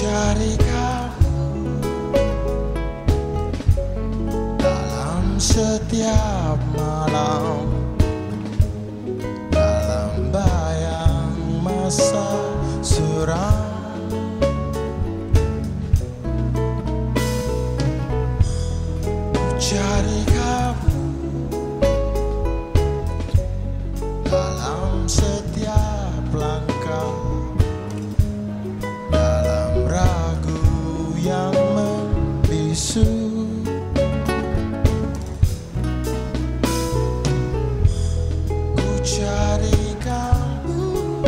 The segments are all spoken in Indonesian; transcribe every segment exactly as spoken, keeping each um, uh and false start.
cari kamu dalam setiap malam, dalam bayang masa suram. Ku cari kamu dalam setiap langkah, dalam ragu yang membisu. Ku cari kamu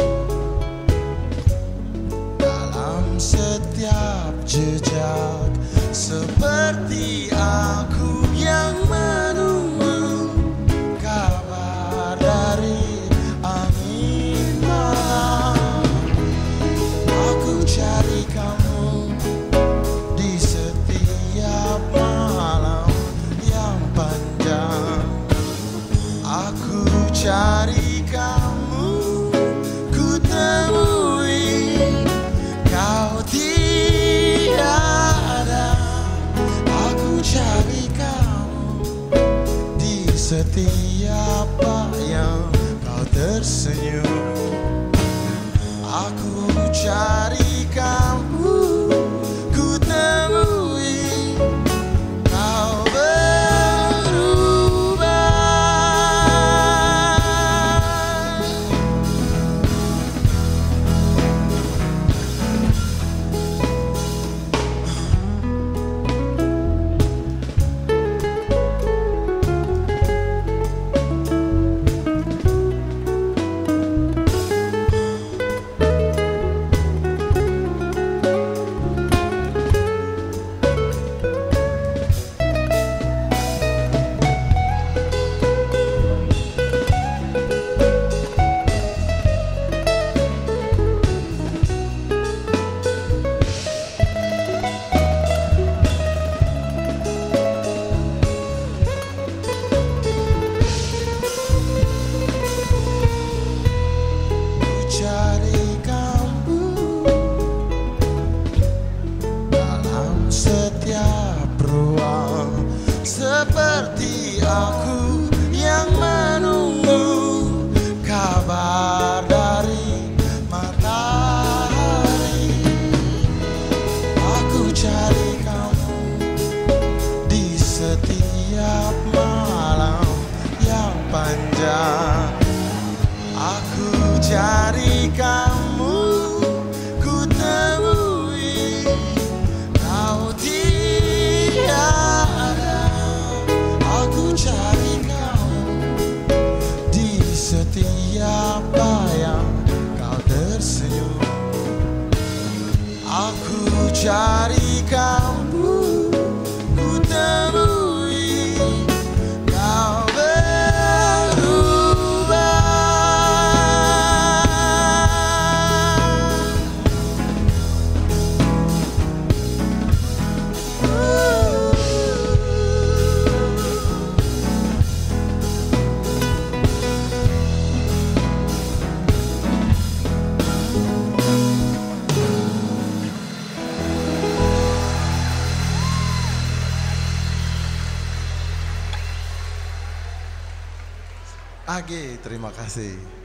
dalam setiap jejak, seperti aku yang menunggu kabar dari angin malam. Aku cari kamu di setiap malam yang panjang. Aku cari kamu, ku temui kau tiada. Aku cari kamu di setiap bayang kau tersenyum. Aku cari kamu, ku temui kau berubah. Cari kamu dalam setiap ruang, seperti aku yang menunggu kabar dari matahari. Aku cari kamu di setiap malam yang panjang. Aku cari kamu, ku temui kau tiada. Aku cari kamu di setiap bayang kau tersenyum. Aku cari kamu, ku temui kau A G, terima kasih.